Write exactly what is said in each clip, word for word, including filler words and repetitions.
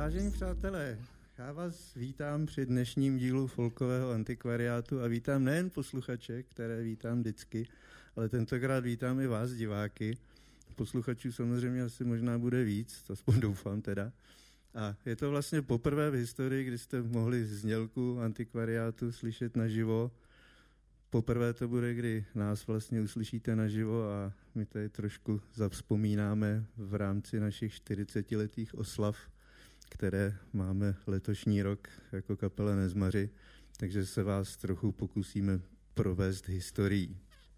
Vážení přátelé, já vás vítám při dnešním dílu Folkového antikvariátu a vítám nejen posluchače, které vítám vždycky, ale tentokrát vítám i vás, diváky. Posluchačů samozřejmě asi možná bude víc, to aspoň doufám teda. A je to vlastně poprvé v historii, kdy jste mohli znělku antikvariátu slyšet naživo. Poprvé to bude, kdy nás vlastně uslyšíte naživo a my tady trošku zavzpomínáme v rámci našich čtyřicetiletých oslav, které máme letošní rok jako kapela Nezmaři, takže se vás trochu pokusíme provést historií.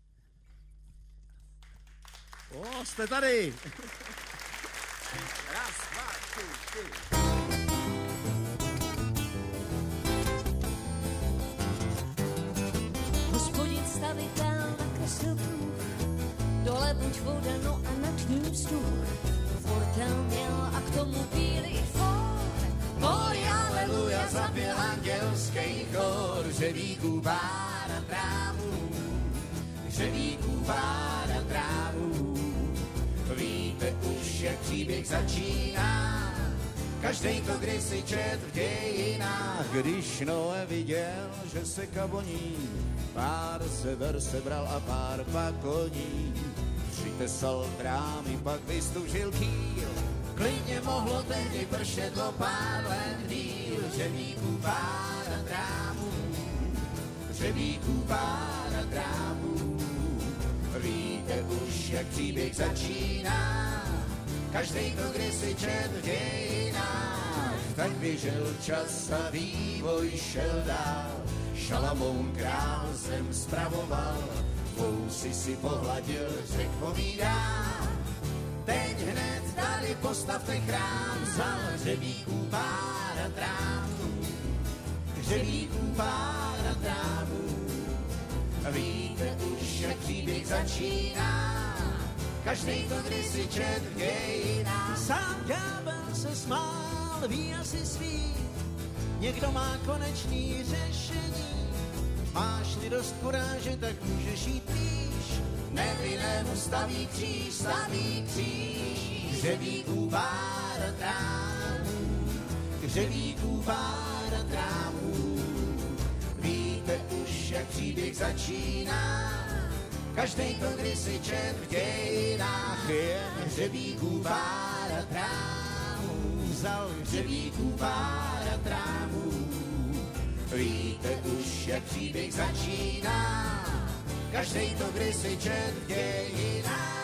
O, jste tady! Raz, dva, tři, čtyři. Hospodin stavitel nakreslil kruh, dole buď voda, no a nad ním vzduch. Fortel měl a k tomu bílý for. Oj, aleluja, zapěl andělský chor, řevíků páda trávu, řevíků páda trávu. Víte už, jak příběh začíná, každej to kdysi čet v dějinách. Když Noé viděl, že se kavoní, pár sever sebral a pár pak koní. Přitesal trámy, pak vystužil kýl, klidně mohlo tehdy pršet o pár let díl. Řevíků páda trávu, řevíků páda trávu. Víte už, jak příběh začíná, každej to kdysi čet v dějinách. Tak běžel čas a vývoj šel dál, Šalamoun král zem spravoval, fousy si pohladil, řek povídá. Teď hned tady postavte chrám, vzal řevíků páda trávu, řevíků páda trávu. Víte už, jak příběh začíná, každej to kdysi čet v dějinách. Sám ďábel se smál, ví asi svý, někdo má konečný řešení. Máš-li dost kuráže, tak můžeš jít píš. Nevinnému staví kříž, staví kříž. Řevíků páda trávu, řevíků páda trávu. Víte už, jak příběh začíná, každej to kdysi čet v dějinách. Jen řevíků páda trávu, vzal řevíků páda trávu. Víte už, jak příběh začíná, každej to kdysi čet v dějinách.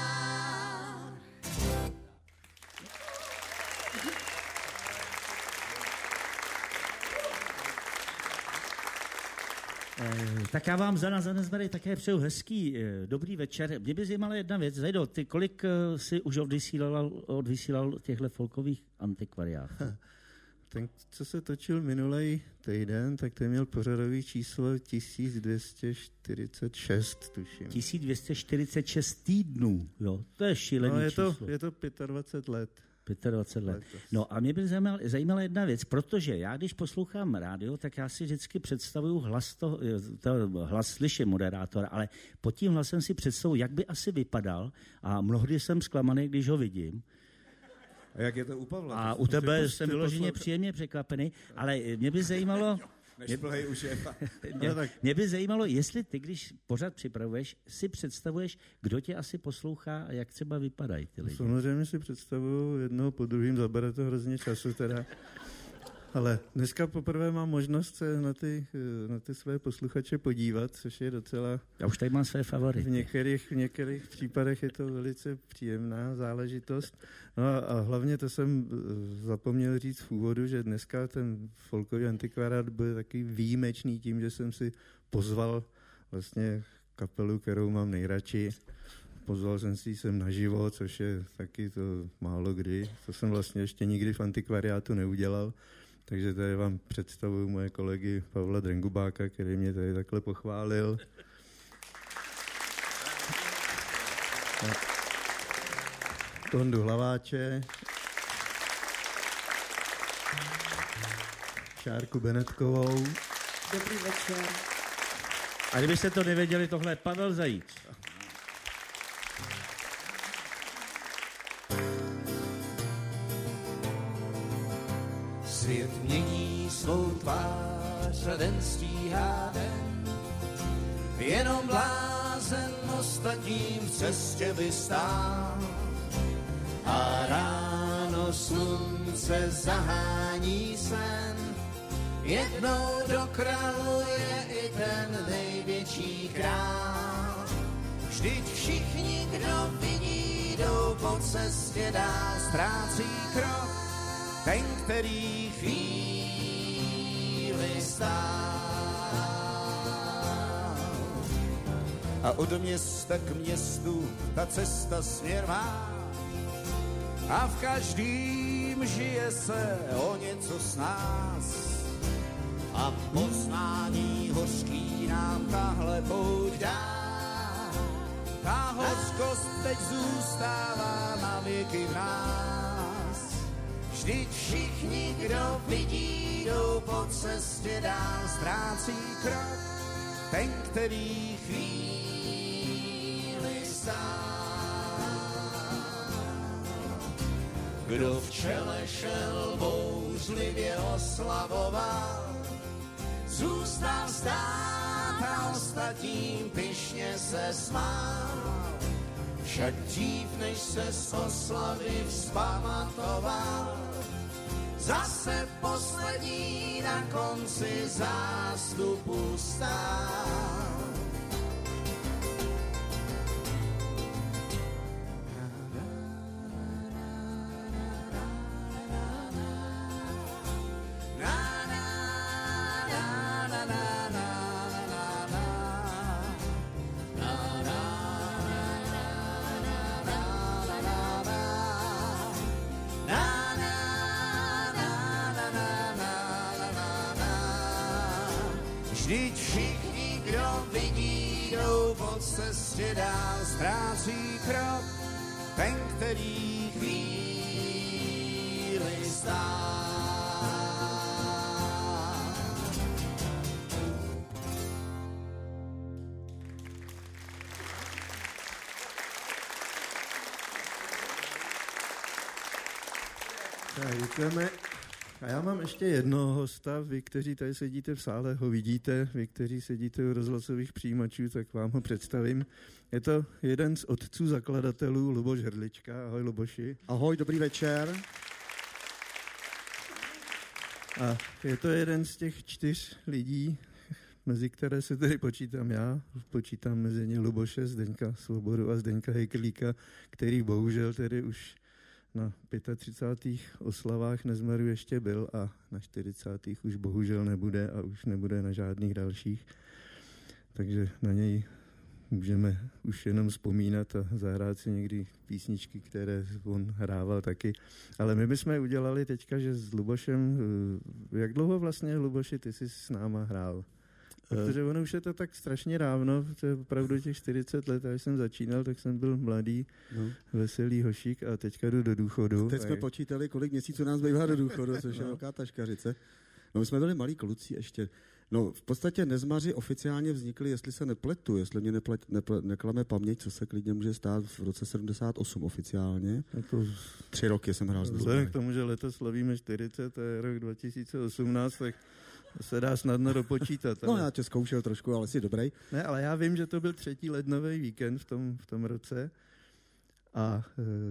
Tak já vám za nás za Nezmaři také přeju hezký, dobrý večer. Mě by zajímala jedna věc. Zajdo, ty kolik si už odvysílal, odvysílal těchto folkových antikvariátů? Ten, co se točil minulej týden, tak ten měl pořadový číslo tisíc dvě stě čtyřicet šest, tuším. tisíc dvě stě čtyřicet šest týdnů, jo, to je šílený no, je to, číslo. je to dvacet pět let. dvacet pět let. No a mě by zajímala, zajímala jedna věc, protože já, když poslouchám rádio, tak já si vždycky představuju hlas, to, to, hlas slyším moderátora, ale pod tím hlasem si představuju, jak by asi vypadal a mnohdy jsem zklamaný, když ho vidím. A jak je to u Pavla? A u tebe jsem vyloženě příjemně překvapený, ale mě by zajímalo... Než plhej už je. mě, mě by zajímalo, jestli ty, když pořád připravuješ, si představuješ, kdo tě asi poslouchá a jak třeba vypadají ty lidi. Samozřejmě si představuju jednoho po druhým, zabere to hrozně času teda. Ale dneska poprvé mám možnost se na ty, na ty své posluchače podívat, což je docela... Já už tady mám své favority. V některých, v některých případech je to velice příjemná záležitost. No a, a hlavně to jsem zapomněl říct v úvodu, že dneska ten folkový antikvariát byl taky výjimečný tím, že jsem si pozval vlastně kapelu, kterou mám nejradši. Pozval jsem si sem naživo, což je taky to málo kdy. To jsem vlastně ještě nikdy v antikvariátu neudělal. Takže tady vám představuju moje kolegy Pavla Drengubáka, který mě tady takhle pochválil. Tondu Hlaváče, Šárku Benetkovou. Dobrý večer. A kdybyste to nevěděli, tohle je Pavel Zajíc. Svět mění svou tvář a den stíhá den. Jenom blázen ostatním v cestě by stál. A ráno slunce zahání sen. Jednou dokraluje i ten největší král. Vždyť všichni, kdo vidí, jdou po cestě dál, ztrácí krok ten, který chvíli stál. A od města k městu ta cesta směr má. A v každým žije se o něco s nás. A poznání hořký nám tahle pouť dá. Ta hořkost teď zůstává na věky v nás. Vždyť všichni, kdo vidí, jdou po cestě dál, ztrácí krok ten, který chvíli stál. Kdo v čele šel bouřlivě oslavoval, zůstal stát a ostatním pyšně se smál. Však dřív, než se z oslavy vzpamatoval, zase poslední na konci zástupu stál. Vždyť všichni, kdo vidí, jdou po cestě dál, ztrácí krok ten, který chvíli stál. Tak, děkujeme. A já mám ještě jednoho hosta, vy, kteří tady sedíte v sále, ho vidíte, vy, kteří sedíte u rozhlasových přijímačů, tak vám ho představím. Je to jeden z otců zakladatelů, Luboš Hrdlička. Ahoj, Luboši. Ahoj, dobrý večer. A je to jeden z těch čtyř lidí, mezi které se tedy počítám já, počítám mezi ně Luboše, Zdeňka Svobodu a Zdeňka Hejklíka, který bohužel tedy už na třicátých pátých oslavách Nezmaru ještě byl a na čtyřicátých už bohužel nebude a už nebude na žádných dalších. Takže na něj můžeme už jenom vzpomínat a zahrát si někdy písničky, které on hrával taky. Ale my bychom udělali teďka, že s Lubošem, jak dlouho vlastně, Luboši, ty jsi s náma hrál? Protože ono už je to tak strašně dávno, to je opravdu těch čtyřicet let, a když jsem začínal, tak jsem byl mladý, no. veselý hošík a teďka jdu do důchodu. Teď jsme a... počítali, kolik měsíců nás bývá do důchodu, což je no. velká taškařice. No my jsme byli malí kluci ještě. No v podstatě Nezmaři oficiálně vznikli, jestli se nepletu, jestli mě neplet, neplet, neklame paměť, co se klidně může stát v roce sedmdesát osm oficiálně. To... Tři roky jsem hrál s Vzhledem k tomu, že letos slavíme čtyřicet, to je rok dva tisíce osmnáct, tak se dá snadno dopočítat. Ale... No já tě zkoušel trošku, ale jsi dobrý. Ne, ale já vím, že to byl třetí lednový víkend v tom, v tom roce a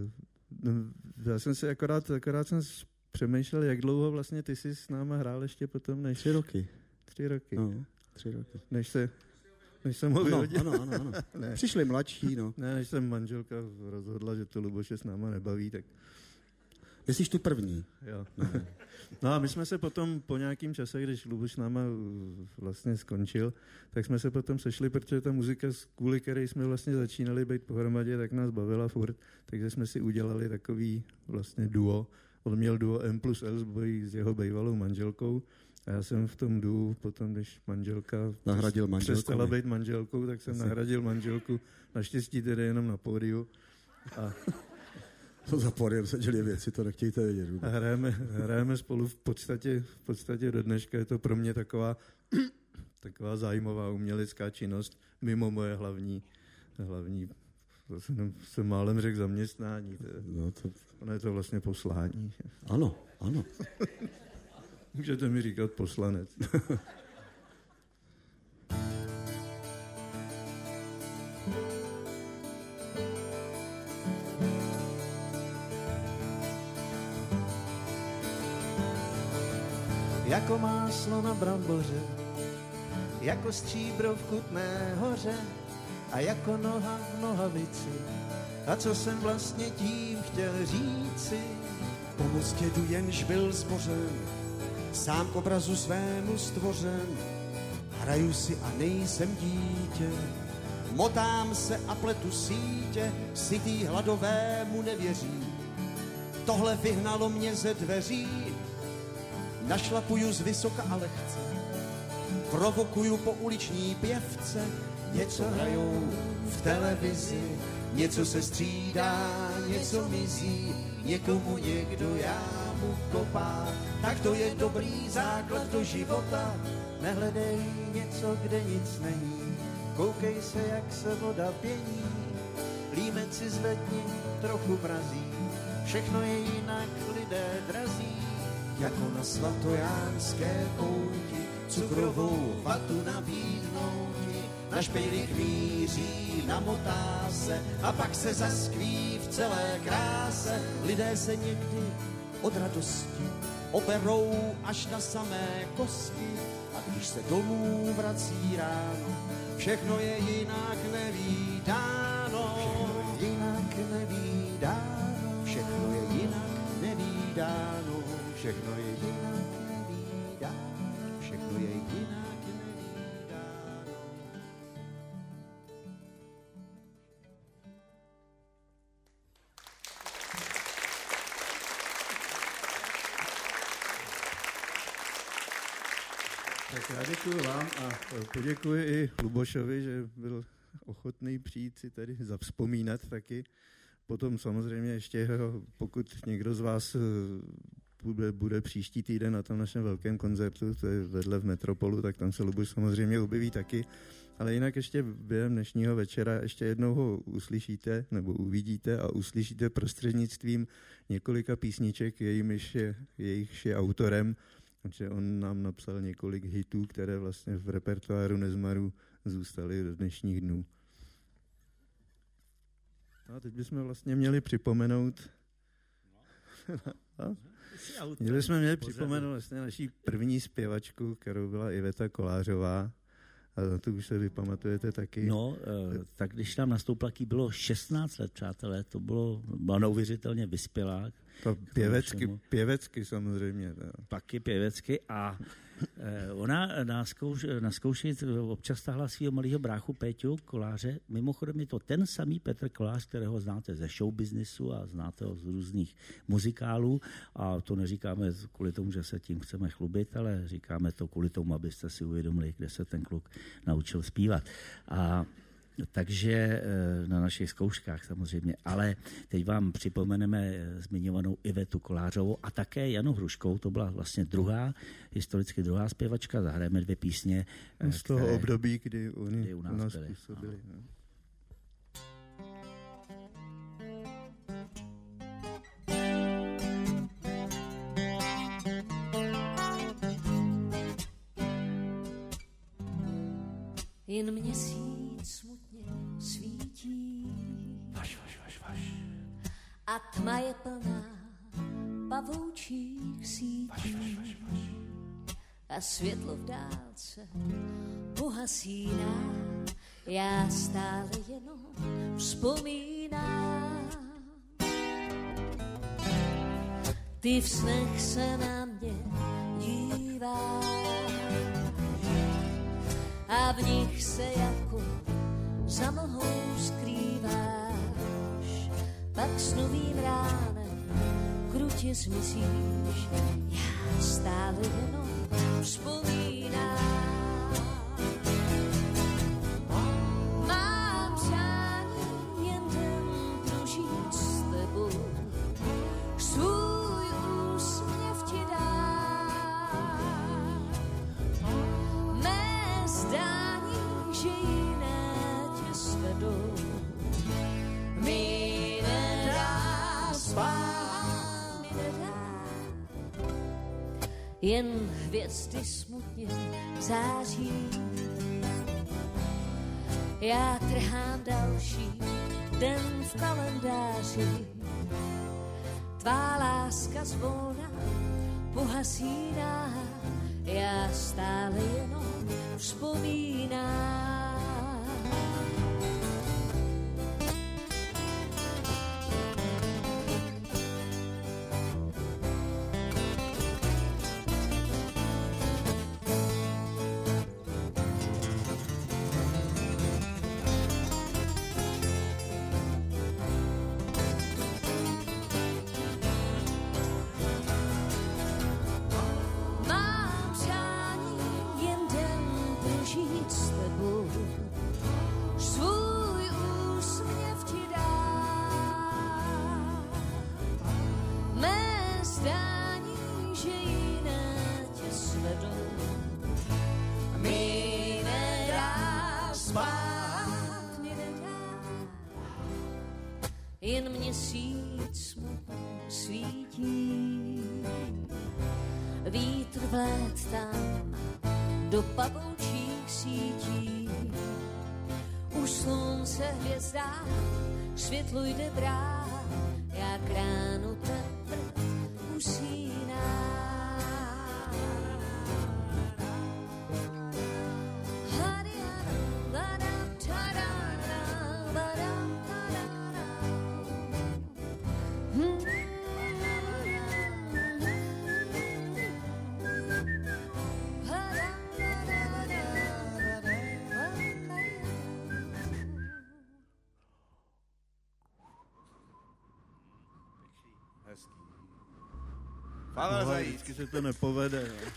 e, já jsem si akorát, akorát jsem přemýšlel, jak dlouho vlastně ty jsi s náma hrál ještě potom, než... Tři roky. Tři roky. No, tři roky. Než se... Než jsem ho vyhodil. Ano, ano, ano. Ne. Přišli mladší, no. Ne, než jsem manželka rozhodla, že to Luboše s náma nebaví, tak... Myslíš tu první? Jo. No. no a my jsme se potom po nějakým čase, když Luboš s náma vlastně skončil, tak jsme se potom sešli, protože ta muzika, kvůli které jsme vlastně začínali být pohromadě, tak nás bavila furt, takže jsme si udělali takový vlastně duo. On měl duo M plus L s, bojí, s jeho bývalou manželkou a já jsem v tom duo potom, když manželka nahradil manželku, přestala být manželkou, tak jsem Asi. nahradil manželku, naštěstí tedy jenom na pódiu. A to za pódiem se dělí věci, to nechtějte vědět. A hrajeme, hrajeme spolu v podstatě, v podstatě do dneška. Je to pro mě taková, taková zájmová umělecká činnost mimo moje hlavní, hlavní to jsem, jsem málem řekl zaměstnání. To je, no to... ono je to vlastně poslání. Ano, ano. Můžete mi říkat poslanec. Jako máslo na bramboře, jako stříbro v Kutné Hoře a jako noha v nohavici. A co jsem vlastně tím chtěl říci? Po mostě jdu, jenž byl zbořen, sám k obrazu svému stvořen. Hraju si a nejsem dítě, motám se a pletu sítě, sytý hladovému nevěří. Tohle vyhnalo mě ze dveří, našlapuju z vysoka a lehce, provokuju po uliční pěvce, něco hrajou v televizi, něco se střídá, něco mizí, někomu někdo jámu kopá, tak to je dobrý základ do života. Nehledej něco, kde nic není, koukej se, jak se voda pění, límec si zvedni, trochu mrazí, všechno je jinak, lidé drazí. Jako na svatojánské pouti, cukrovou vatu nabídnouti, na špejlik míří, namotá se a pak se zaskví v celé kráse. Lidé se někdy od radosti operou až na samé kosti a když se domů vrací ráno, všechno je jinak nevídáno. Všechno je jinak nevídáno. Všechno je jinak nevídáno. Všechno je jinak nevídáno. Všechno je jinak nevídáno. Tak já děkuji vám a poděkuji i Lubošovi, že byl ochotný přijít si tady zavzpomínat taky. Potom samozřejmě ještě, pokud někdo z vás bude, bude příští týden na tom našem velkém koncertu, to je vedle v Metropolu, tak tam se Luboš samozřejmě objeví taky. Ale jinak ještě během dnešního večera ještě jednou ho uslyšíte, nebo uvidíte a uslyšíte prostřednictvím několika písniček, jejímiž je, jejichž je autorem. Takže on nám napsal několik hitů, které vlastně v repertoáru Nezmaru zůstaly do dnešních dnů. A teď bychom vlastně měli připomenout... No. Měli jsme měli připomenout vlastně naší první zpěvačku, kterou byla Iveta Kolářová. A to už se vy pamatujete taky. No, tak když tam nastoupila, bylo šestnáct let, přátelé, to bylo, byla neuvěřitelně vyspělá. To pěvecky, pěvecky samozřejmě. To. Taky pěvecky a eh, ona na, zkouš, na zkouši občas tahla svého malého bráchu Péťu Koláře. Mimochodem je to ten samý Petr Kolář, kterého znáte ze showbiznisu a znáte ho z různých muzikálů. A to neříkáme kvůli tomu, že se tím chceme chlubit, ale říkáme to kvůli tomu, abyste si uvědomili, kde se ten kluk naučil zpívat. A takže na našich zkouškách samozřejmě, ale teď vám připomeneme zmiňovanou Ivetu Kolářovou a také Janu Hruškou, to byla vlastně druhá, historicky druhá zpěvačka, zahrajeme dvě písně. Z toho které, období, kdy oni kdy u nás, u nás byli, působili. No. Jen měsíc smutně svítí Vaš, vaš, vaš, vaš. a tma je plná pavoučích sítí Vaš, vaš, vaš, vaš. a světlo v dálce pohasíná. Já stále jenom vzpomínám. Ty v snech se na mě díváš a v nich se jako za mlhou skrýváš, pak s novým ránem krutě zmizíš. Já stále jenom vzpomínám. Mám přání jen ten družit s tebou, svůj úsměv ti dám. Mé zdání, že jiné tě svedou, mi nedá spát, mi nedá. jen hvězdy smutně září. Já trhám další den v kalendáři, tvá láska zvolna pohasíná, já stále jenom vzpomínám. Jen měsíc smutně svítí, vítr vlét tam do pavoučích sítí. U slunce hvězdách světlo jde brát, já k ránu teprv usínám. Ale no, vždycky se to nepovede. Jo.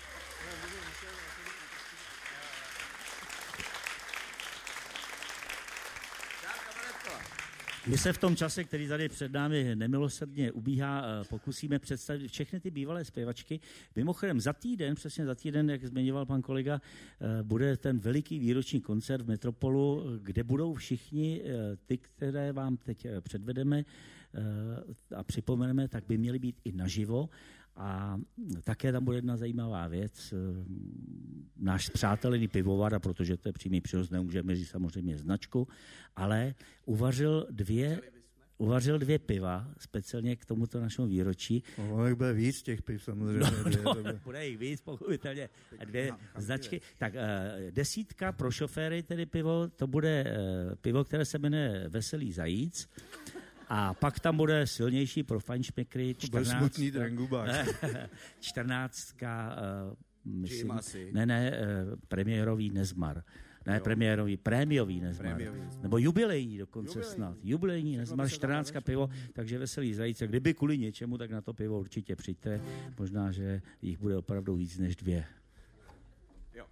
My se v tom čase, který tady před námi nemilosrdně ubíhá, pokusíme představit všechny ty bývalé zpěvačky. Mimochodem za týden, přesně za týden, jak zmiňoval pan kolega, bude ten veliký výroční koncert v Metropolu, kde budou všichni ty, které vám teď předvedeme a připomeneme, tak by měly být i naživo. A také tam bude jedna zajímavá věc. Náš spřátelený pivovar, a protože to je přímý přenos, nemůžeme říct samozřejmě značku, ale uvařil dvě, uvařil dvě piva, speciálně k tomuto našemu výročí. No, jak bude víc těch piv samozřejmě. No, dvě, no, bude. bude jich víc, pochopitelně. A dvě no, značky. Tak uh, desítka pro šoféry, tedy pivo, to bude uh, pivo, které se jmenuje Veselý zajíc. A pak tam bude silnější pro fajnšmekry. Smutný drangubák. čtrnáctka, uh, myslím, ne, ne, uh, premiérový Nezmar. Ne, jo. premiérový, prémiový Nezmar. Prémiový. Nebo jubilejní dokonce jubilejní. snad. Jubilejní Nezmar, čtrnáctka pivo, takže Veselý zajíc. Kdyby kvůli něčemu, tak na to pivo určitě přijďte. Možná, že jich bude opravdu víc než dvě. Jo.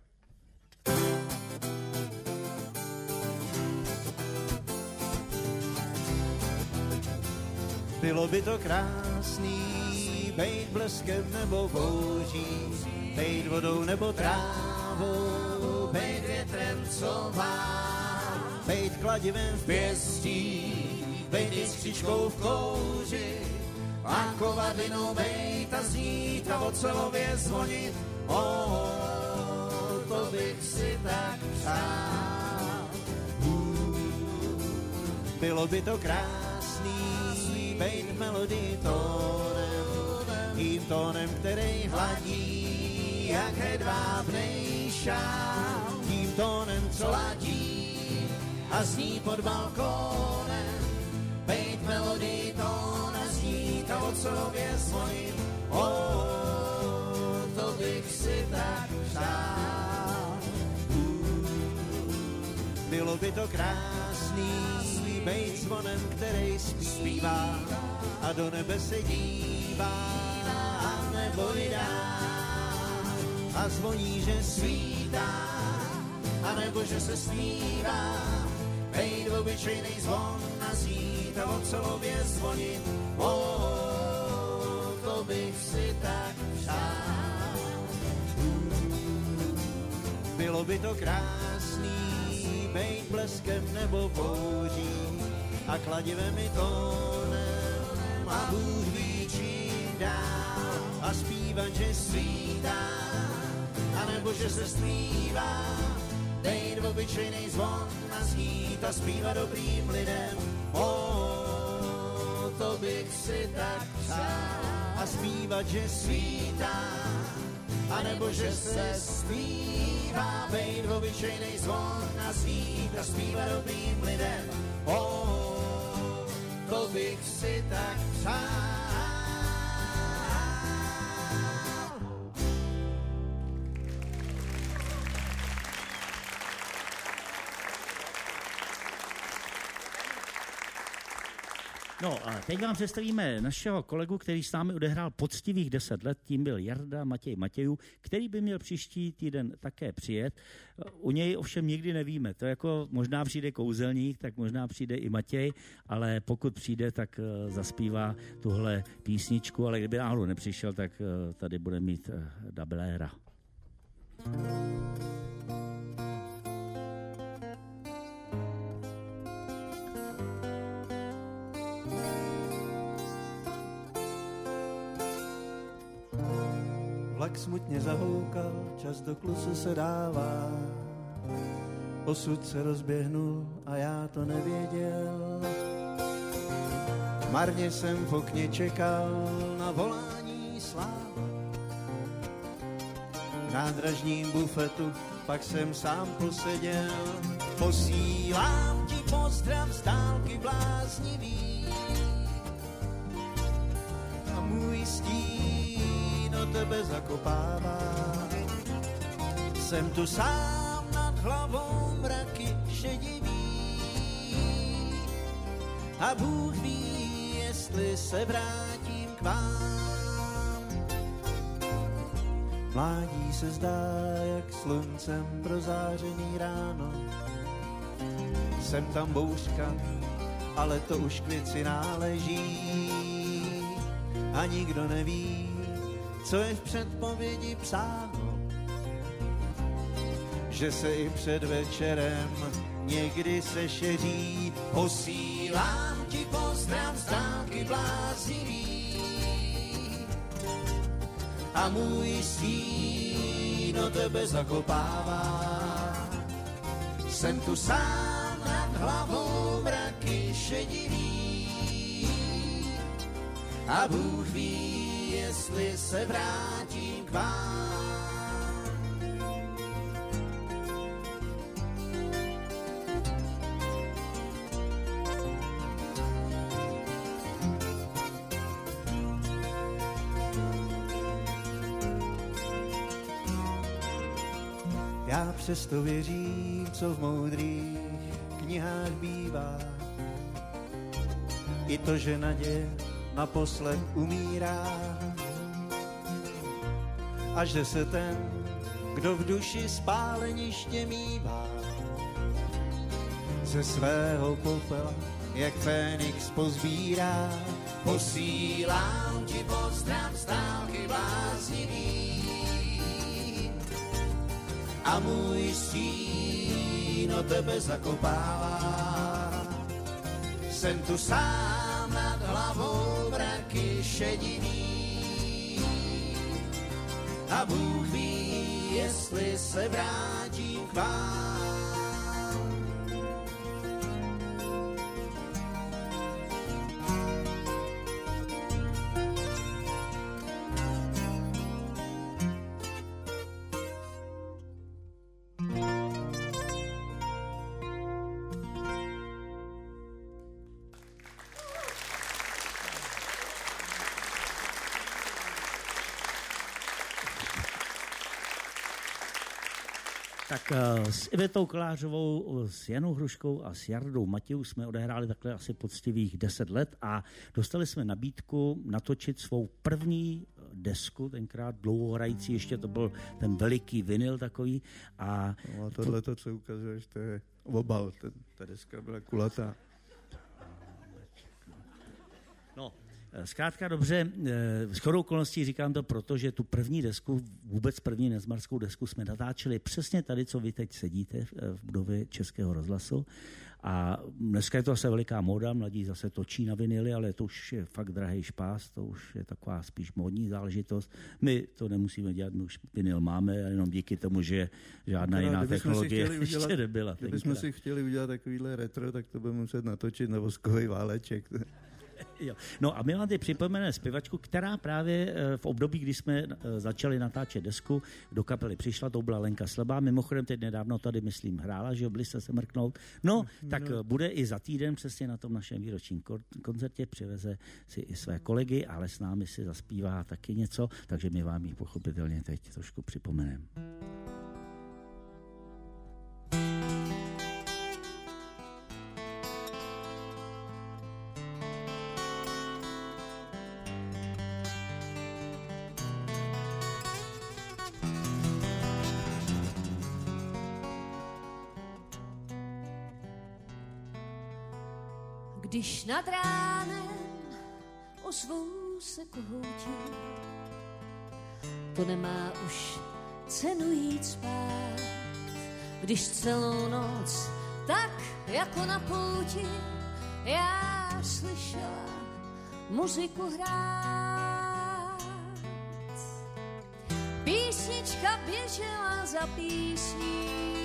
Bylo by to krásný, bejt bleskem nebo bouří, bejt vodou nebo trávou, bejt větrem, co má, bejt kladivem v pěstí, bejt jiskřičkou v kouři, a kovadlinou bejt a znít a ocelově zvonit, o, to bych si tak přál. Bylo by to krásný, bejt melodii tónem, tím tónem, který hladí, jak hedvábnej šál, tím tónem, co ladí a zní pod balkónem, bejt melodii tóna znít a ocelově zvonit, o, to bych si tak přál. Bylo by to krásný, bejt zvonem, který zpívá a do nebe se dívá a nebo vydá a zvoní, že svítá a nebo že se zpívá, bejt obyčejnej zvon a znít a ocelově zvonit, o, to bych si tak přál. Bylo by to krásný, bejt bleskem nebo bouří a kladivem i tónem a Bůh ví čím dál, a a zpívat, že svítá, anebo že se stmívá, dejt obyčejnej zvon a znít a zpívat dobrým lidem. O, to bych si tak přál. A zpívat, že svítá, anebo že se zpívá, bejt obyčejnej zvon a znít a zpívat dobrým lidem. O, to bych si tak přál. No a teď vám představíme našeho kolegu, který s námi odehrál poctivých deset let, tím byl Jarda Matěj Matějů, který by měl příští týden také přijet. U něj ovšem nikdy nevíme, to jako možná přijde kouzelník, tak možná přijde i Matěj, ale pokud přijde, tak zaspívá tuhle písničku, ale kdyby náhodou nepřišel, tak tady bude mít dabléra. Vlak smutně zahoukal, čas do klusu se dává. Osud se rozběhnul a já to nevěděl. Marně jsem v okně čekal na volání sláva. V nádražním bufetu pak jsem sám poseděl. Posílám ti pozdrav z dálky bláznivý a můj stín o tebe zakopává. Jsem tu sám nad hlavou mraky šedivý a Bůh ví, jestli se vrátím k vám. Mládí se zdá, jak sluncem prozářený ráno. Jsem tam bouřka, ale to už k věci náleží. A nikdo neví, co je v předpovědi psáno. Že se i před večerem někdy sešeří. Posílám ti pozdrav z dálky bláznivý a můj stín o tebe zakopává. Jsem tu sám nad hlavou mraky šedivý a Bůh ví, jestli se vrátím k vám. Já přesto věřím, co v moudrých knihách bývá. I to, že naděje naposled umírá. A že se ten, kdo v duši spáleniště mívá, ze svého popela, jak Fénix pozbírá. Posílám ti pozdrav z dálky bláznivý a můj stín o tebe zakopává. Jsem tu sám nad hlavou mraky šedivý a Bůh ví, jestli se vrátím k vám. Tak s Ivetou Kolářovou, s Janou Hruškou a s Jardou Matějů jsme odehráli takhle asi poctivých deset let a dostali jsme nabídku natočit svou první desku, tenkrát dlouhohrající, ještě to byl ten veliký vinyl takový. A, no a tohle to, co ukazuješ, to je obal, ten, ta deska byla kulatá. No, Zkrátka dobře, shodou okolností říkám to proto, že tu první desku, vůbec první nezmarskou desku jsme natáčeli přesně tady, co vy teď sedíte v budově Českého rozhlasu. A dneska je to zase veliká móda, mladí zase točí na vinily, ale to už je fakt drahý špás, to už je taková spíš módní záležitost. My to nemusíme dělat, my už vinyl máme, jenom díky tomu, že žádná no, jiná technologie ještě nebyla. Kdybychom si chtěli udělat takovýhle retro, tak to budeme muset natočit na voskový váleček. Jo. No a my vám teď připomeneme zpěvačku, která právě v období, kdy jsme začali natáčet desku, do kapely přišla, to byla Lenka Slabá. Mimochodem teď nedávno tady, myslím, hrála, že jo, byli jste se mrknout. No, tak no. Bude i za týden přesně na tom našem výročním koncertě, přiveze si i své kolegy, ale s námi si zaspívá taky něco, takže my vám ji pochopitelně teď trošku připomeneme. Když nad ránem ozvou se kohouti, to nemá už cenu jít spát. Když celou noc, tak jako na pouti, já slyšela muziku hrát. Písnička běžela za písní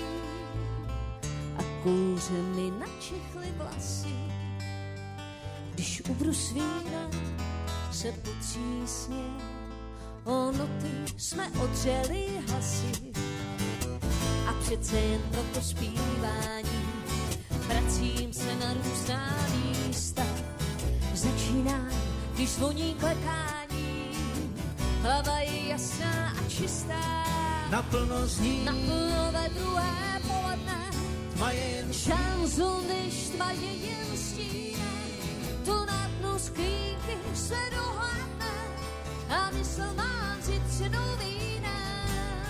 a kouře mi načechly vlasy. Když u brusvína se potřísně o noty jsme odřeli hlasy. A přece jen pro to zpívání vracím se na různá místa. Začínám, když zvoní klekání, hlava je jasná a čistá. Naplno zní, naplno ve druhé poledne, tma je jen šanzon, když tma je jen stíne. To na dnu sklínky se dohádne a mysl mám zjitřenou vínem.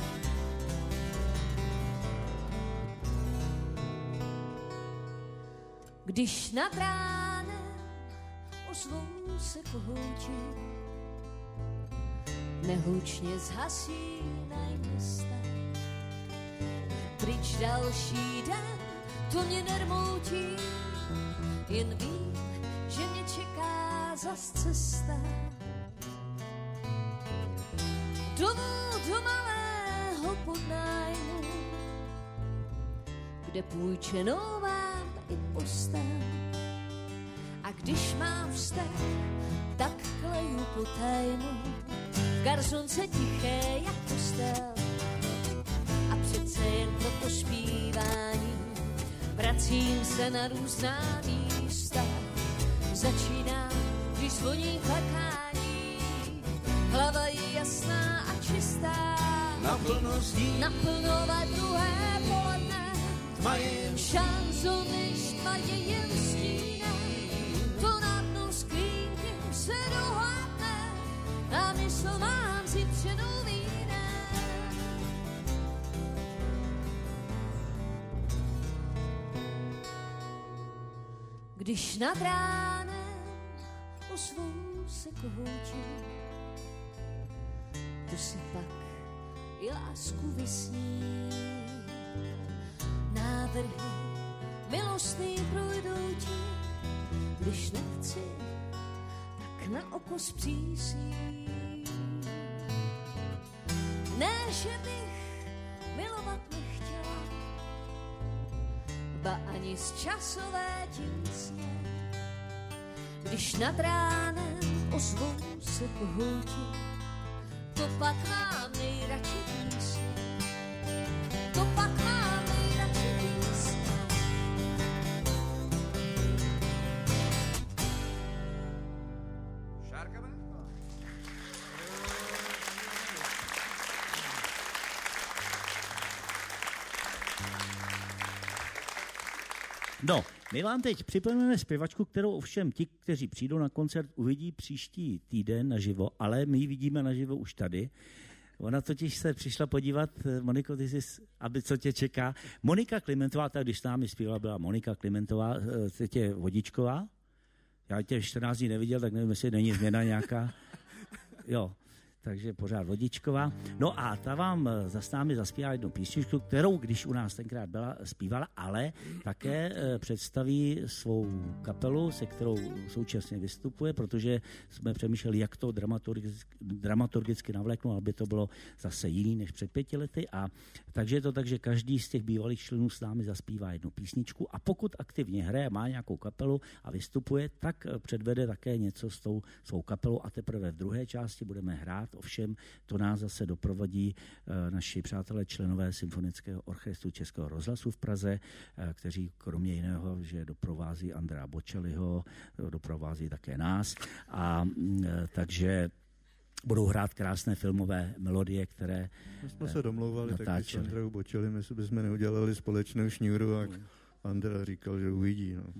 Když nad ránem ozvou se kohouti, nehlučně zhasínají města. Pryč další den, to mě nermoutí, jen vím, že mě čeká zas cesta. Domů do malého podnájmu, kde půjčenou mám i postel. A když mám vztek, tak kleju po tajmu, v garsonce tiché jak postel. A přece jen pro to zpívání vracím se na různá místa. Začínám, když zvoní klekání, hlava je jasná a čistá. naplno zní, naplno ve druhé poledne, tma je jen šanzon, když tma je jen stínem. To na dnu sklínky se dohádne a mysl mám zjitřenou vínem. Když nad ránem ozvou se kohouti, to si pak i lásku vysní. Návrhy milostný projdou ti, když nechci, tak na oko zpřísí. Ne, že bych milovat nechtěla, ba ani z časové tísně. Když nad ránem ozvou se kohouti, to pak mám nejradši písně. To pak mám nejradši písně. Šárka Brášková. No, my vám teď připomeneme zpěvačku, kterou ovšem ti, kteří přijdou na koncert, uvidí příští týden naživo, ale my ji vidíme naživo už tady. Ona totiž se přišla podívat, Moniko, ty jsi, aby co tě čeká. Monika Klimentová, tak když s námi zpívala, byla Monika Klimentová, teď je Vodičková. Já tě čtrnáct dní neviděl, tak nevím, jestli není změna nějaká. Jo. Takže pořád vodičková. No a ta vám za námi zaspívá jednu písničku, kterou, když u nás tenkrát byla, zpívala, ale také představí svou kapelu, se kterou současně vystupuje, protože jsme přemýšleli, jak to dramaturgicky, dramaturgicky navléknout, aby to bylo zase jiný než před pěti lety. A takže je to tak, že každý z těch bývalých členů s námi zaspívá jednu písničku a pokud aktivně hraje, má nějakou kapelu a vystupuje, tak předvede také něco s tou svou kapelou a teprve v druhé části budeme hrát. Ovšem to nás zase doprovodí e, naši přátelé členové Symfonického orchestru Českého rozhlasu v Praze, e, kteří kromě jiného, že doprovází Andrea Bocelliho, doprovází také nás. A e, takže budou hrát krásné filmové melodie, které My jsme se domlouvali natáčeli. taky s Andreou Bocellim, jestli bychom neudělali společnou šňůru, a Andrea říkal, že uvidí. No.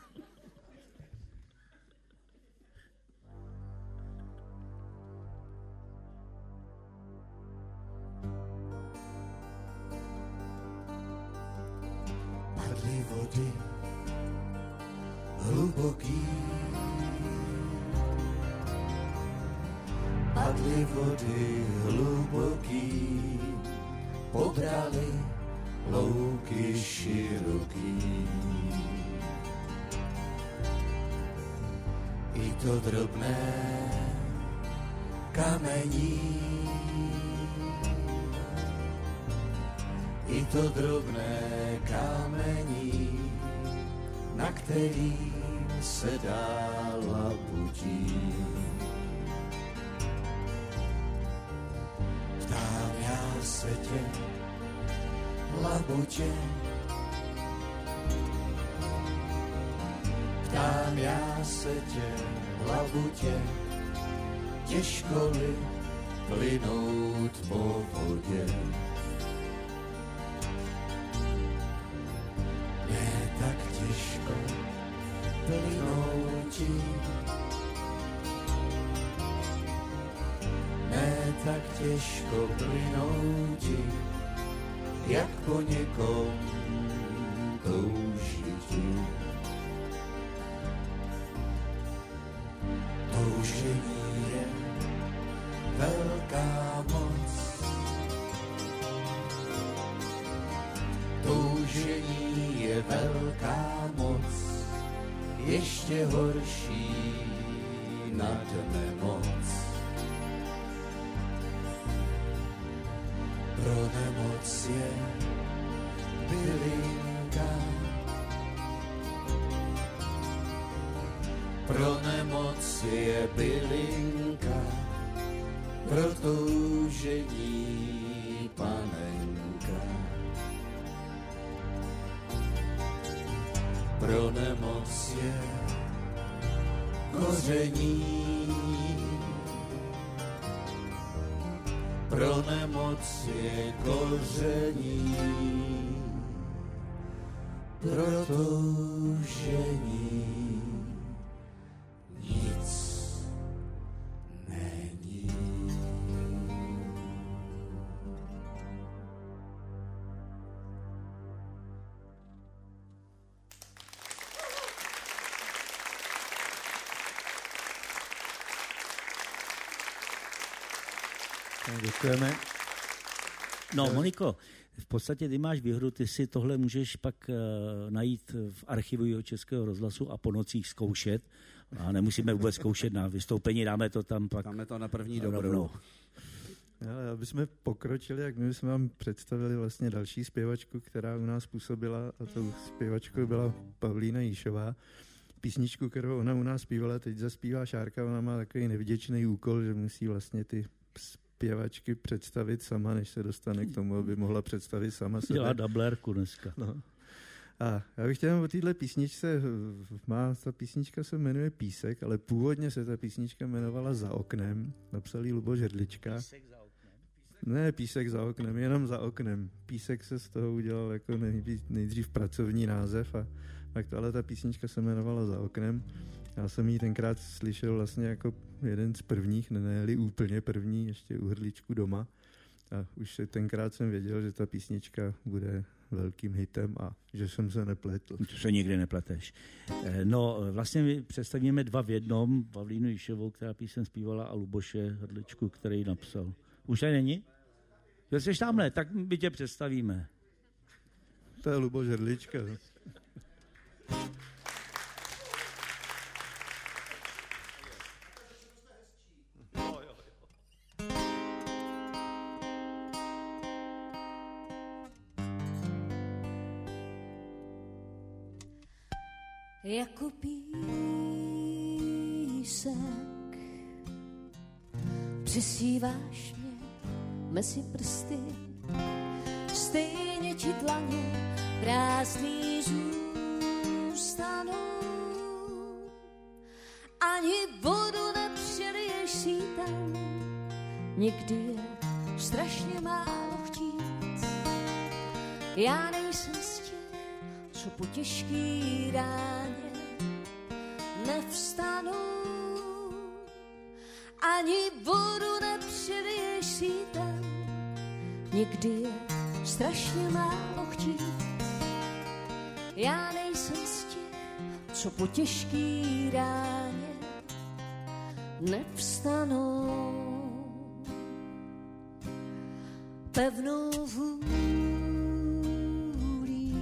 Padly vody hluboký, padly vody hluboký, pobrali louky široký. I to drobné kamení, i to drobné kamení, na kterým se dala budí. Ptám já se tě, labutě, ptám já se tě, labutě, těžko-li plynout po vodě. Ne tak těžko plynouti, ne tak těžko plynouti, jak po někom toužiti. Toužení je velká moc, toužení je velká moc, ještě horší nad nemoc. Pro nemoc je bylinka, pro nemoc je bylinka, pro toužení panenka. Pro nemoc je koření, pro nemoc je koření, pro toužení nic není. Děkujeme. No, Moniko, v podstatě ty máš výhru, ty si tohle můžeš pak uh, najít v archivu Českého rozhlasu a po nocích zkoušet. A nemusíme vůbec zkoušet na vystoupení, dáme to tam pak. Dáme to na první dobrou. Ale abychom pokročili, jak my jsme vám představili vlastně další zpěvačku, která u nás působila, a tou zpěvačkou byla Pavlína Jíšová. Písničku, kterou ona u nás zpívala, teď zaspívá Šárka, ona má takový nevděčný úkol, že musí vlastně ty zpěvačky představit sama, než se dostane k tomu, aby mohla představit sama sebe. Dělá dublérku dneska. No. A já bych chtěl o téhle písničce, má, ta písnička se jmenuje Písek, ale původně se ta písnička jmenovala Za oknem, napsal ji Luboš Hrdlička. Písek za oknem? Ne, Písek za oknem, jenom za oknem. Písek se z toho udělal jako nejdřív pracovní název a tak to, ale ta písnička se jmenovala Za oknem. Já jsem ji tenkrát slyšel vlastně jako jeden z prvních, ne úplně první, ještě u Hrdličku doma. A už tenkrát jsem věděl, že ta písnička bude velkým hitem a že jsem se nepletl. To se nikdy nepleteš. No, vlastně my představíme dva v jednom, Pavlínu Jišovou, která píseň zpívala, a Luboše Hrdličku, který ji napsal. Už tady není? Jo, jsi tamhle, tak my tě představíme. To je Luboš Hrdlička. Jako písek přisíváš mě mezi prsty, stejně ti dlaně prázdný zůstanou. Ani vodu nepřeliješ sítem, někdy je strašně málo chtít. Já nejsem z těch, co po těžký ráně nevstanou. Ani vodu nepřeliješ sítem, někdy je strašně málo chtít. Já nejsem z těch, co po těžký ráně nevstanou. Pevnou vůlí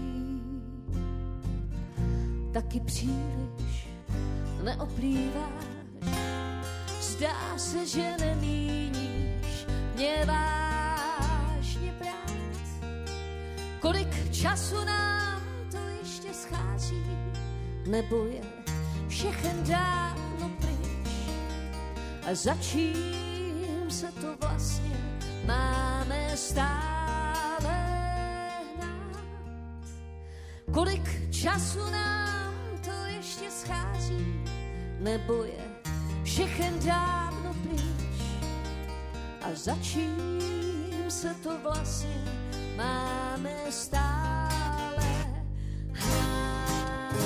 taky příliš neoplýváš. Zdá se, že nemíníš mě vážně brát. Kolik času nám to ještě schází, nebo je všechen dávno pryč? A za čím se to vlastně máme stále hnát? Kolik času nám to ještě schází, nebo je všechen dávno pryč? A za čím se to vlastně máme stále hnát?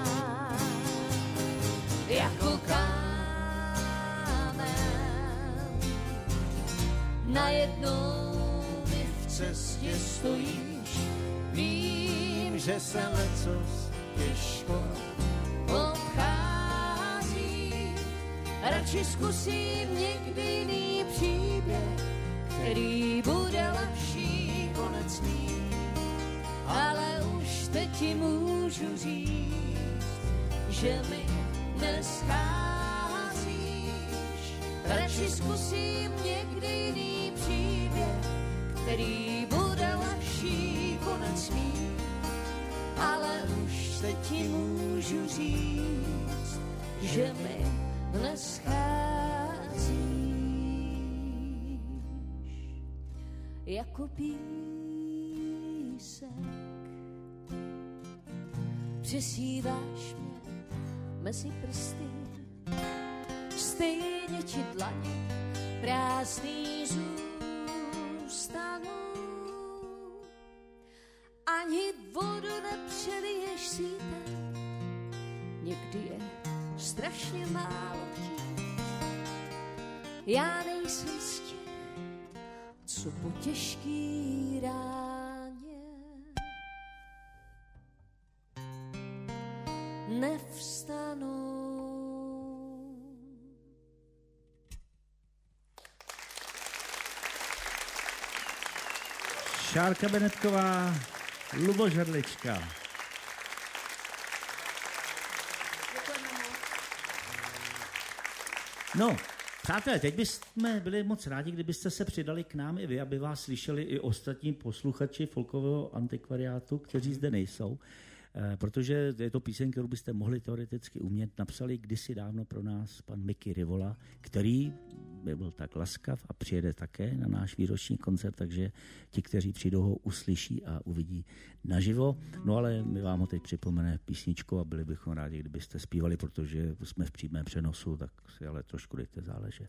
Jako kámen najednou mi v cestě stojíš. Vím, že se lecos těžko obchází. Radši zkusím někdy jiný příběh, který bude lepší konec mít. Ale už teď ti můžu říct, že mi nescházíš. Radši zkusím někdy jiný příběh, který bude lepší konec mít. Ale už teď ti můžu říct, že mi nescházíš. Jako písek přesíváš mě mezi prsty, stejně ti dlaně prázdný zůstanou. Ani vodu nepřeliješ sítem, někdy je strašně málo chtít. Já nejsem z těch, co po těžký ráně nevstanou. Šárka Benetková, Luboš Hrdlička. No, přátelé, teď bychom byli moc rádi, kdybyste se přidali k nám i vy, aby vás slyšeli i ostatní posluchači folkového antikvariátu, kteří zde nejsou. Protože je to píseň, kterou byste mohli teoreticky umět. Napsali kdysi dávno pro nás pan Mickey Rivola, který by byl tak laskav a přijede také na náš výroční koncert, takže ti, kteří přijdou, ho uslyší a uvidí naživo. No ale my vám ho teď připomeneme písničkou a byli bychom rádi, kdybyste zpívali, protože jsme v přímém přenosu, tak si ale trošku dejte záležet.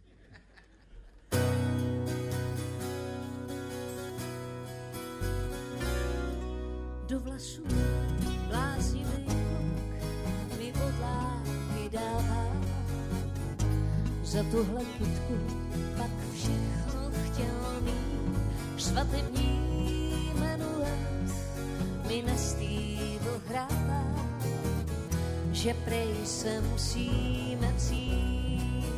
Do vlasů bláznivý kluk mi podláhy dává. Za tuhle kytku pak všechno chtěl mít. Svatební menuet mi na stýlu hrává, že prej se musíme vzít.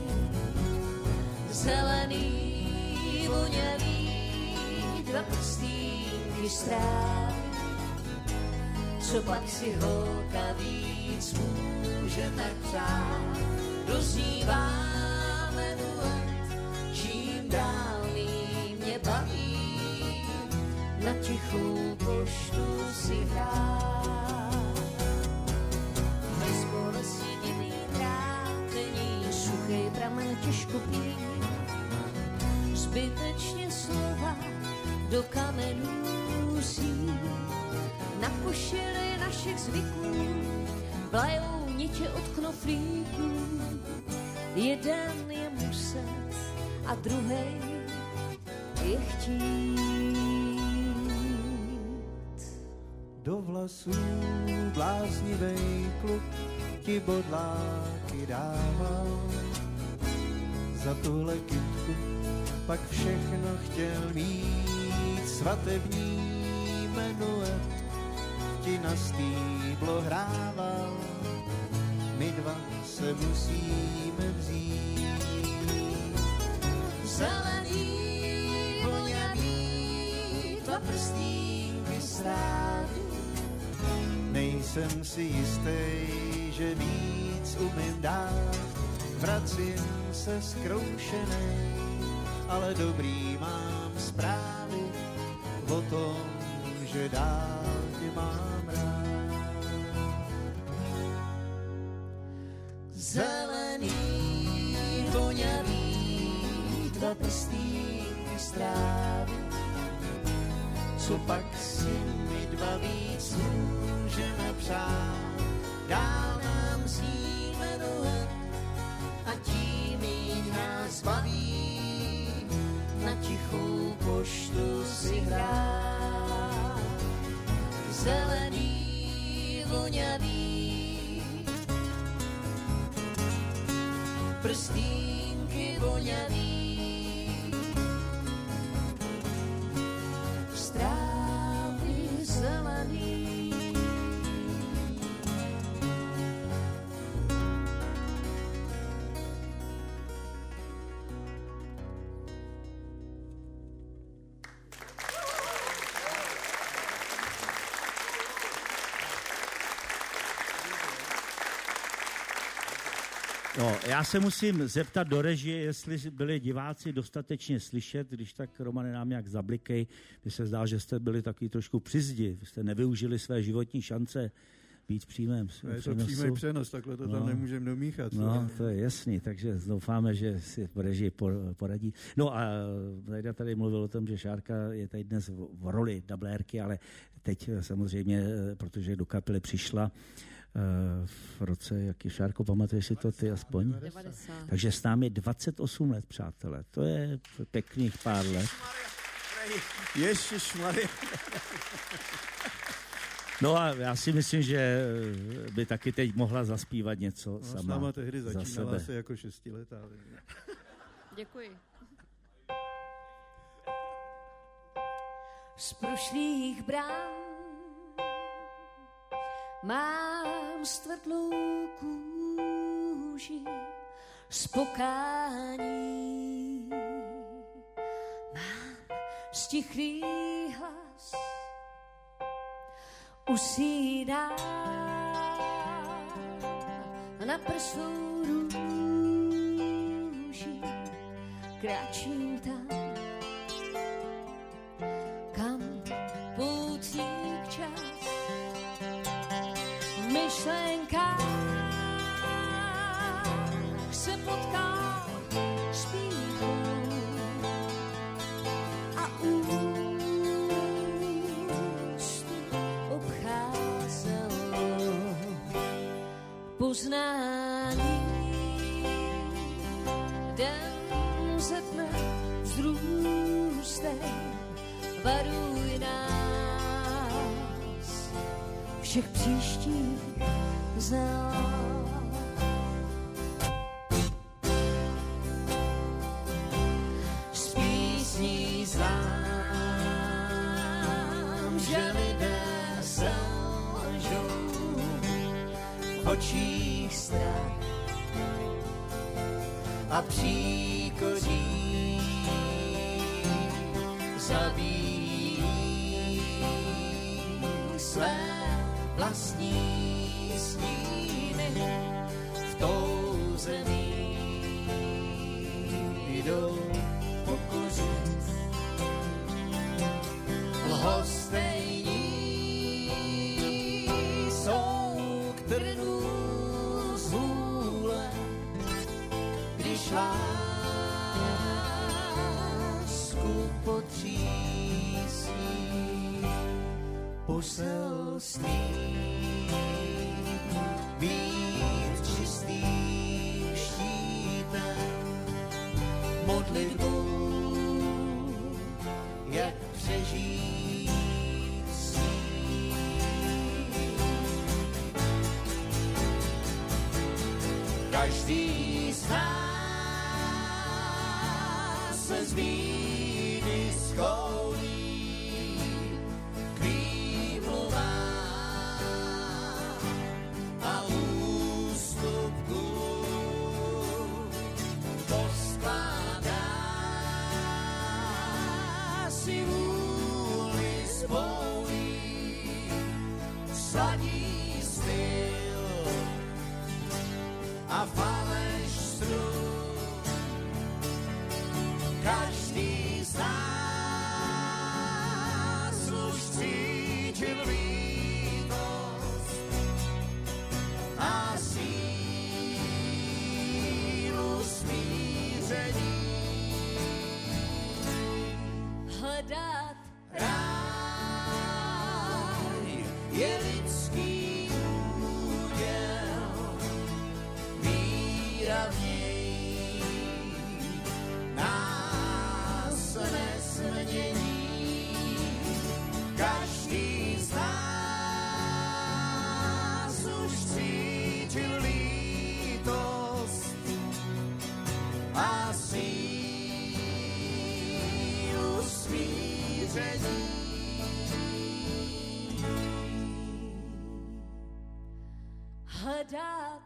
Zelený, voňavý, dva prstínky strávy, co pak si holka víc může tak přát. Dozníváme duet, čím dál míň mě baví, na tichou poštu si hrát. Bez bolesti divný trápení, suchej pramen těžko pít, zbytečně slova do kamenů sít. Na košili našich zvyků vlajou nitě od knoflíků. Jeden je muset a druhej je chtít. Do vlasů bláznivej kluk ti bodláky dával. Za tuhle kytku pak všechno chtěl mít, svatební menuet ti na stýblo hrával. My dva se musíme vzít. Zelený, voňavý, dva prstínky strávy. Nejsem si jistý, že víc umím dát. Vracím se zkroušenej, ale dobrý mám zprávy o tom, že dál tě mám rád. Zelený, voňavý, dva prstínky strávy, co pak si my dva víc můžeme přát. Dál nám sníme duet a tím míň nás baví, na tichou poštu si hrát. Zelený, voňavý, prstínky voňavý, strávy zelený. No, já se musím zeptat do režie, jestli byli diváci dostatečně slyšet, když tak, Romane, nám nějak zablikej. Mně se zdá, že jste byli taky trošku při zdi, jste nevyužili své životní šance být přímém Je to přímý přenos, takhle to no. tam nemůžeme domíchat. No, to je jasný, takže doufáme, že si v režii poradí. No a Zajda tady mluvil o tom, že Šárka je tady dnes v roli dublérky, ale teď samozřejmě, protože do kapely přišla v roce, jaký, Šárko, pamatuješ si to ty aspoň? devadesát. Takže s námi dvacet osm let, přátelé. To je pěkných pár let. Ježišmarja. No a já si myslím, že by taky teď mohla zaspívat něco no, sama. S náma tehdy za začínala sebe. se jako šestiletá. Děkuji. Z prošlých brán mám stvrdlou kůži z pokání. Mám stichlý hlas, usíná na prsou růži, kráčím tam, kam poutník čas. V myšlenkách se potkal s píchou a ústu obcházel poznání. Den ze dne vzrůstej, varuj nás všech příštích zál. Z písní znám, že lidé se očích strach a příkoří zabíjí své vlastní stíny v touzemí jdou pokořit lhostejní jsou k trnu z vůle, když lásku potřísí poselství být čistým štítem modlitbou, jak přežít sní. Každý z nás se z bídy schoulí k výmluvám a ústupku poskládá si vůli spolí sladí styl a faleš strun. Každý z nás už cítil lítost a sílu smíření. Hledat ráj je lidský úděl, víra v něj nás nezmění. Každý z nás už cítil lítost a sílu smíření. hledat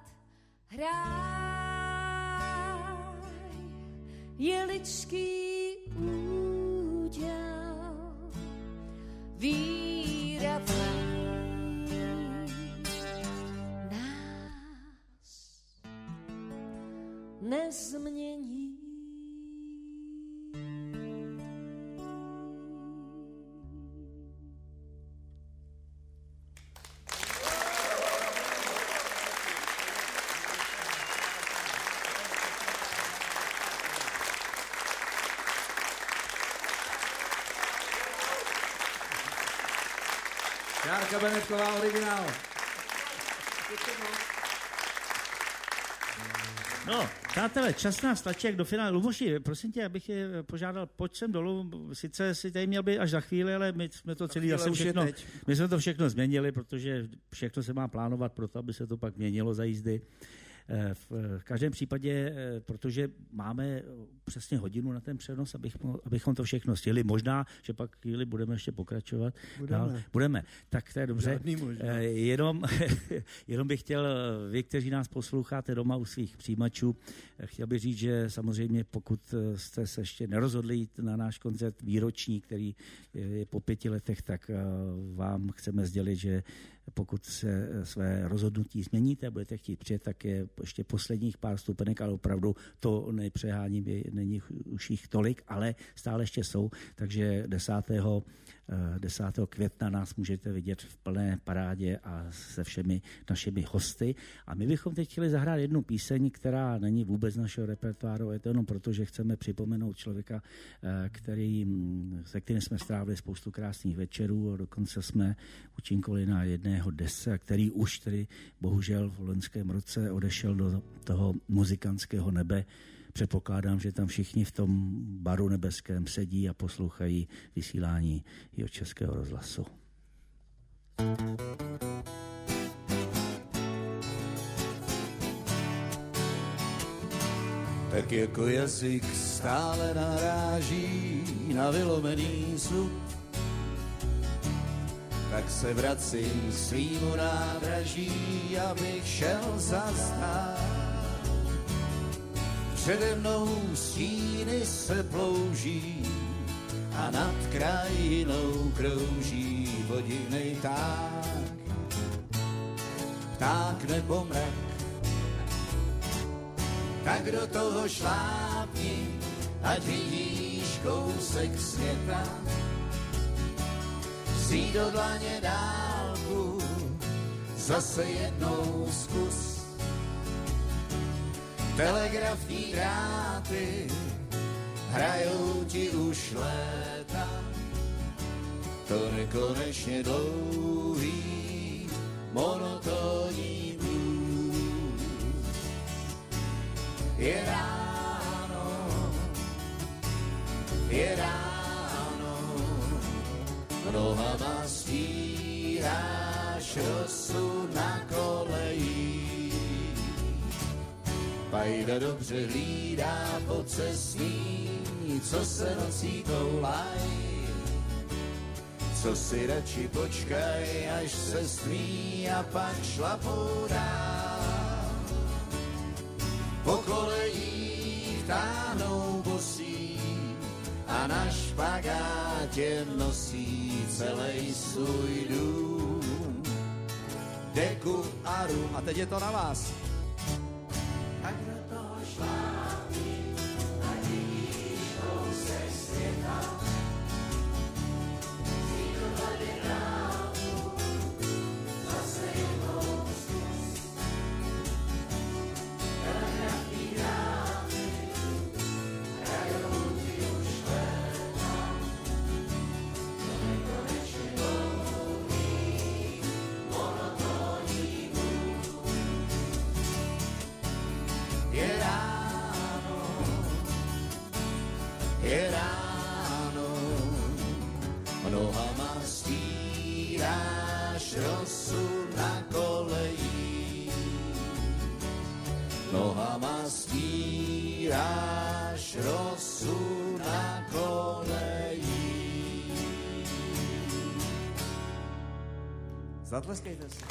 ráj je lidský úděl, víra v nás nezmění. Járka Benetková, originál. No, přátelé, čas nás tlačí jak do finále. Luboši, prosím tě, abych je požádal, pojď sem dolů, sice si tady měl být až za chvíli, ale my jsme to celý zase všechno, my jsme to všechno změnili, protože všechno se má plánovat pro to, aby se to pak měnilo za jízdy. V každém případě, protože máme přesně hodinu na ten přenos, abychom, abychom to všechno stihli. Možná, že pak chvíli budeme ještě pokračovat. Budeme. Dál. Budeme. Tak to je dobře. Jenom, jenom bych chtěl, vy, kteří nás posloucháte doma u svých přijímačů, chtěl bych říct, že samozřejmě pokud jste se ještě nerozhodli jít na náš koncert výroční, který je po pěti letech, tak vám chceme sdělit, že pokud se své rozhodnutí změníte a budete chtít přijet, tak je ještě posledních pár stupenek, ale opravdu to nepřeháním, není už jich tolik, ale stále ještě jsou, takže desátého května nás můžete vidět v plné parádě a se všemi našimi hosty. A my bychom teď chtěli zahrát jednu píseň, která není vůbec našeho repertoáru, je to jenom proto, že chceme připomenout člověka, který, se kterým jsme strávili spoustu krásných večerů a dokonce jsme účinkovali na jedného desce, který už tedy bohužel v loňském roce odešel do toho muzikantského nebe. Předpokládám, že tam všichni v tom baru nebeském sedí a poslouchají vysílání jeho Českého rozhlasu. Tak jako jazyk stále naráží na vylomený slub, tak se vracím svýmu nádraží, abych šel zastát. Přede mnou stíny se plouží a nad krajinou krouží vodivnej pták. Pták nebo mrak, tak do toho šlápni, ať vidíš kousek světa. Vzít do dlaně dálku, zase jednou zkus. Telegrafní dráty hrajou ti už léta. To nekonečně dlouhý, monotónní blues. Je ráno, je ráno, nohama stíháš rosu na koleji. Pajda dobře hlídá pocestný, co se nocí toulaj. Co si radši počkaj, až se stmí a pak šlapou dál. Po kolejích táhnou bosí a na špagátě nosí celej svůj dům. Deku a rum. A teď je to na vás. Tak do toho šlápni a vidíš kousek světa. Je ráno, nohama stíráš rosu na koleji. Nohama stíráš rosu na koleji. Zatleskejte si.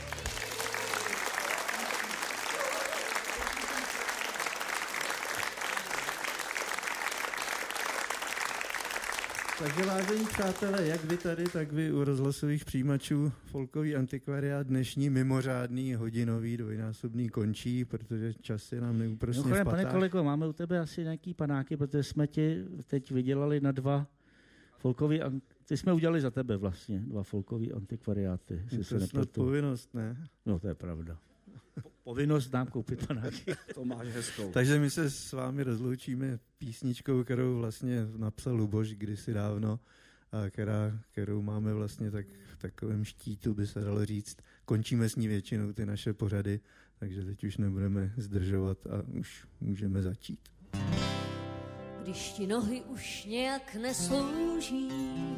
Takže vážení přátelé, jak vy tady, tak vy u rozhlasových přijímačů Folkový antikvariát dnešní mimořádný hodinový dvojnásobný končí, protože čas je nám neúprosně v patách. Pane kolego, máme u tebe asi nějaký panáky, protože jsme ti teď vydělali na dva folkový, ty jsme udělali za tebe vlastně, dva folkový antikvariáty. To je snad povinnost, ne? No to je pravda. Povinnost nám koupit panáky. To máš hezkou. Takže my se s vámi rozloučíme písničkou, kterou vlastně napsal Luboš kdysi dávno, a která, kterou máme vlastně tak, v takovém štítu, by se dalo říct. Končíme s ní většinou ty naše pořady, takže teď už nebudeme zdržovat a už můžeme začít. Když ti nohy už nějak neslouží,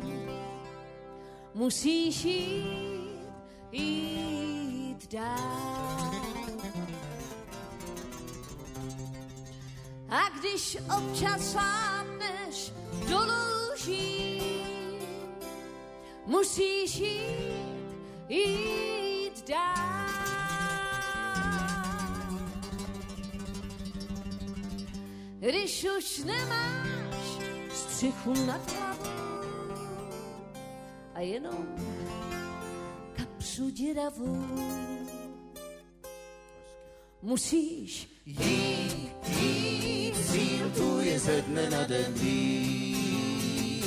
musíš jít, jít dál. A když občas slápneš do lůží, musíš jít, jít dál. Když už nemáš střechu nad hlavou a jenom kapsu děravou, musíš Jít, jít, cíl tu je ze dne na den blíž.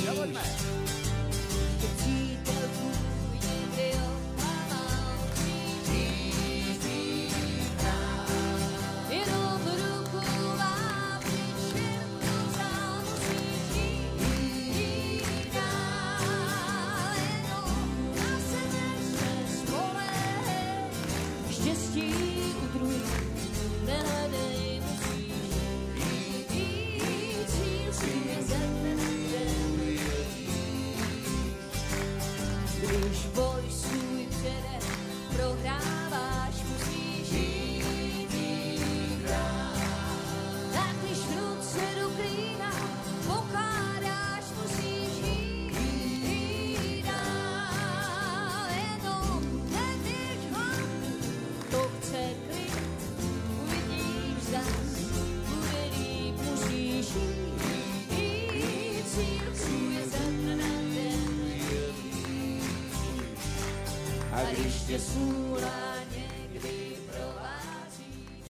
přítel tvůj nikdy opamatí. Jít, jít dál. Jenom ruku vám přičem dál, musíš jít, jít dál. Jenom na sebe se spolehej, štěstí u druhých nehledej, musíš jít, jít, cíl si je ze dne na den blíž. a když tě smůla